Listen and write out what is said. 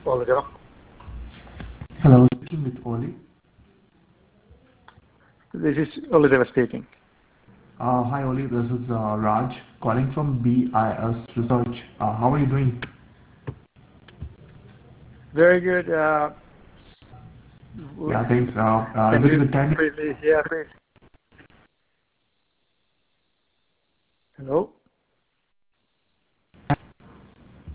Oliver. Hello, speaking with Oli. This is Oliver speaking. Hi Oli, this is Raj calling from BIS Research. How are you doing? Very good. Yeah, thanks. Can Is it a you good time? briefly hear me? Hello?